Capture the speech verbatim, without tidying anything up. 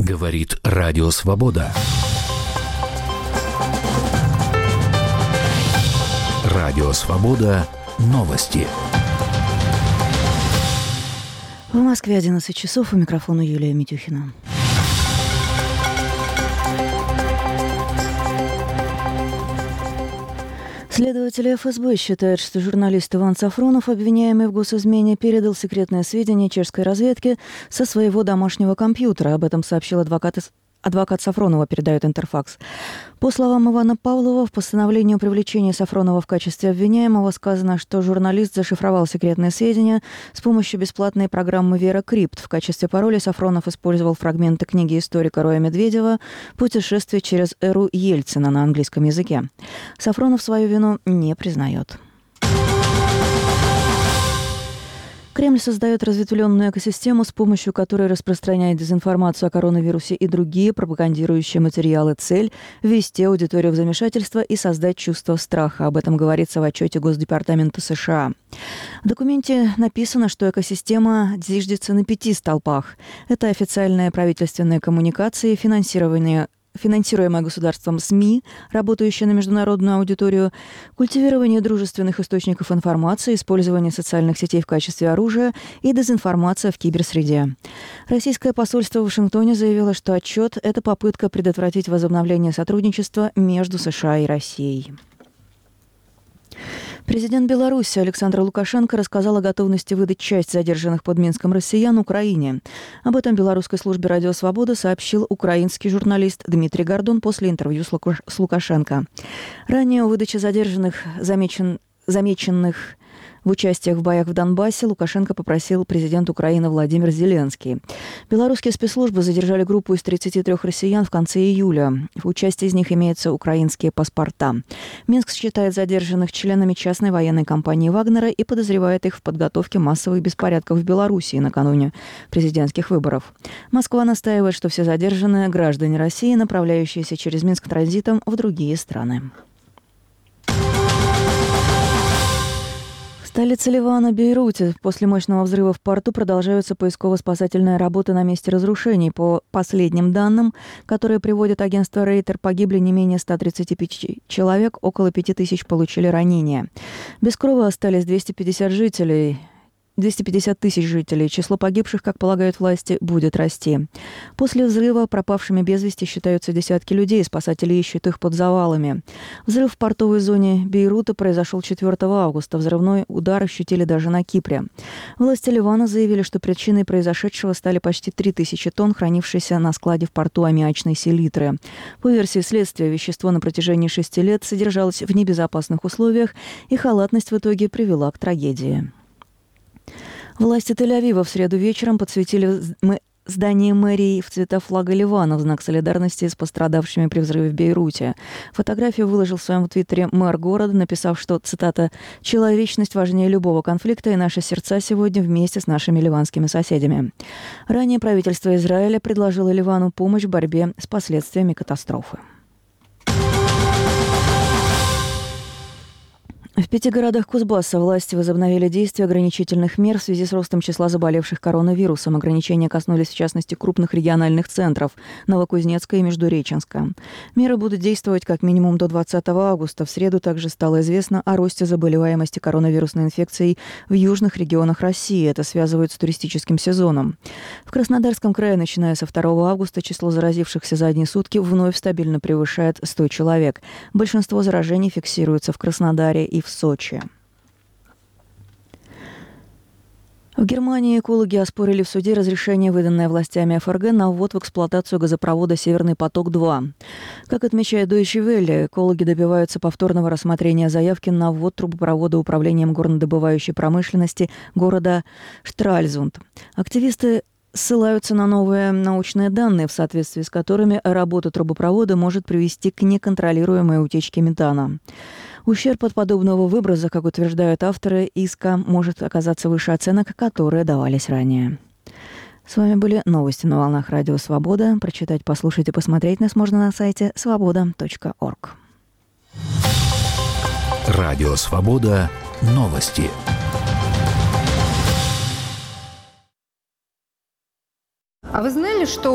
Говорит Радио Свобода. Радио Свобода. Новости. В Москве одиннадцать часов. У микрофона Юлия Митюхина. Следователи эф эс бэ считают, что журналист Иван Сафронов, обвиняемый в госизмене, передал секретные сведения чешской разведки со своего домашнего компьютера. Об этом сообщил адвокат Адвокат Сафронова, передает Интерфакс. По словам Ивана Павлова, в постановлении о привлечении Сафронова в качестве обвиняемого сказано, что журналист зашифровал секретные сведения с помощью бесплатной программы VeraCrypt. В качестве пароля Сафронов использовал фрагменты книги историка Роя Медведева «Путешествие через эру Ельцина» на английском языке. Сафронов свою вину не признает. Кремль создает разветвленную экосистему, с помощью которой распространяет дезинформацию о коронавирусе и другие пропагандирующие материалы. Цель – ввести аудиторию в замешательство и создать чувство страха. Об этом говорится в отчете Госдепартамента США. В документе написано, что экосистема зиждется на пяти столпах. Это официальные правительственные коммуникации, финансирование финансируемая государством СМИ, работающая на международную аудиторию, культивирование дружественных источников информации, использование социальных сетей в качестве оружия и дезинформация в киберсреде. Российское посольство в Вашингтоне заявило, что отчет – это попытка предотвратить возобновление сотрудничества между США и Россией. Президент Беларуси Александр Лукашенко рассказал о готовности выдать часть задержанных под Минском россиян Украине. Об этом белорусской службе «Радио Свобода» сообщил украинский журналист Дмитрий Гордон после интервью с, Лука... с Лукашенко. Ранее о выдаче задержанных, замечен... замеченных в участиях в боях в Донбассе Лукашенко попросил президент Украины Владимир Зеленский. Белорусские спецслужбы задержали группу из тридцати трёх россиян в конце июля. В части из них имеются украинские паспорта. Минск считает задержанных членами частной военной компании «Вагнера» и подозревает их в подготовке массовых беспорядков в Белоруссии накануне президентских выборов. Москва настаивает, что все задержанные – граждане России, направляющиеся через Минск транзитом в другие страны. В столице Ливана, Бейруте, после мощного взрыва в порту продолжаются поисково-спасательные работы на месте разрушений. По последним данным, которые приводит агентство Рейтер, погибли не менее ста тридцати пяти человек, около пяти тысяч получили ранения. Без крова остались двести пятьдесят жителей. двести пятьдесят тысяч жителей. Число погибших, как полагают власти, будет расти. После взрыва пропавшими без вести считаются десятки людей. Спасатели ищут их под завалами. Взрыв в портовой зоне Бейрута произошел четвёртого августа. Взрывной удар ощутили даже на Кипре. Власти Ливана заявили, что причиной произошедшего стали почти три тысячи тонн, хранившиеся на складе в порту аммиачной селитры. По версии следствия, вещество на протяжении шести лет содержалось в небезопасных условиях, и халатность в итоге привела к трагедии. Власти Тель-Авива в среду вечером подсветили здание мэрии в цвета флага Ливана в знак солидарности с пострадавшими при взрыве в Бейруте. Фотографию выложил в своем твиттере мэр города, написав, что, цитата, «человечность важнее любого конфликта, и наши сердца сегодня вместе с нашими ливанскими соседями». Ранее правительство Израиля предложило Ливану помощь в борьбе с последствиями катастрофы. В пяти городах Кузбасса власти возобновили действие ограничительных мер в связи с ростом числа заболевших коронавирусом. Ограничения коснулись, в частности, крупных региональных центров – Новокузнецка и Междуреченска. Меры будут действовать как минимум до двадцатого августа. В среду также стало известно о росте заболеваемости коронавирусной инфекцией в южных регионах России. Это связывают с туристическим сезоном. В Краснодарском крае, начиная со второго августа, число заразившихся за одни сутки вновь стабильно превышает сто человек. Большинство заражений фиксируется в Краснодаре и в Сочи. В Германии экологи оспорили в суде разрешение, выданное властями эф эр гэ, на ввод в эксплуатацию газопровода «Северный поток-два». Как отмечает Deutsche Welle, экологи добиваются повторного рассмотрения заявки на ввод трубопровода управлением горнодобывающей промышленности города Штральзунд. Активисты ссылаются на новые научные данные, в соответствии с которыми работа трубопровода может привести к неконтролируемой утечке метана. Ущерб от подобного выброса, как утверждают авторы иска, может оказаться выше оценок, которые давались ранее. С вами были новости на волнах Радио Свобода. Прочитать, послушать и посмотреть нас можно на сайте свобода точка орг. Радио Свобода. Новости. А вы знали, что